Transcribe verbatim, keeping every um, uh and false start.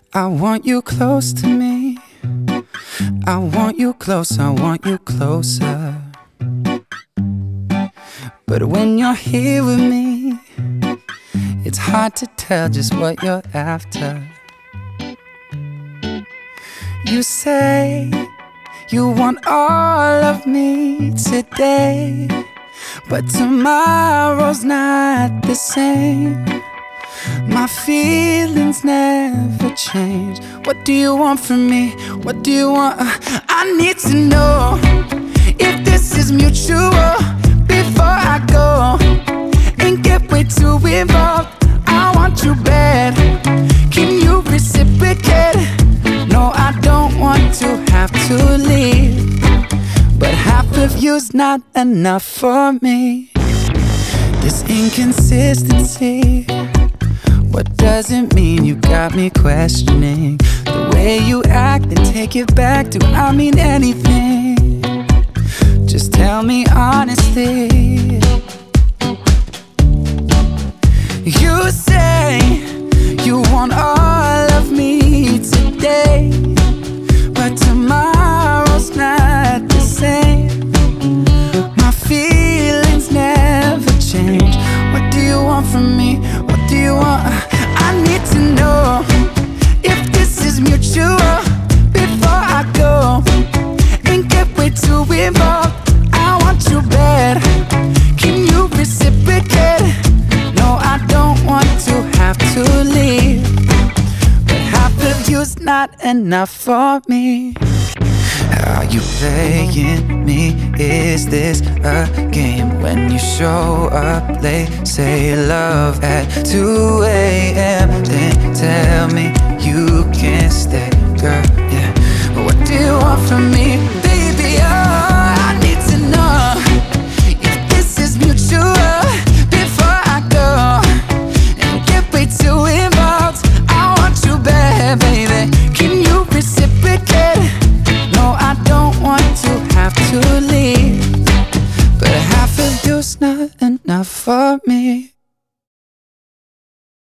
I want you close to me. I want you close, I want you closer. But when you're here with me, it's hard to tell just what you're after. You say you want all of me today, but tomorrow's not the same. My feelings never change. What do you want from me? What do you want? Uh, I need to know if this is mutual before I go and get way too involved. I want you bad. Can you reciprocate? No, I don't want to have to leave, but half of you's not enough for me. This inconsistency, what does it mean? You got me questioning the way you act and take it back. Do I mean anything? Just tell me honestly. You say you want all of me today, but tomorrow's not the same. My feelings never change. What do you want from me? What do you want? I need to know if this is mutual before I go and get way too involved. I want you bad. Can you reciprocate? No, I don't want to have to leave, but half of you's not enough for me. Are you playing me? Is this a game? When you show up late, say love at two A M Then tell me you can't stay, girl, yeah. What do you want from me, baby? Oh, I need to know if this is mutual before I go and get way too involved. I want you bad, baby. Can you reciprocate? No, I don't want to have to leave, but half of you's not enough for me.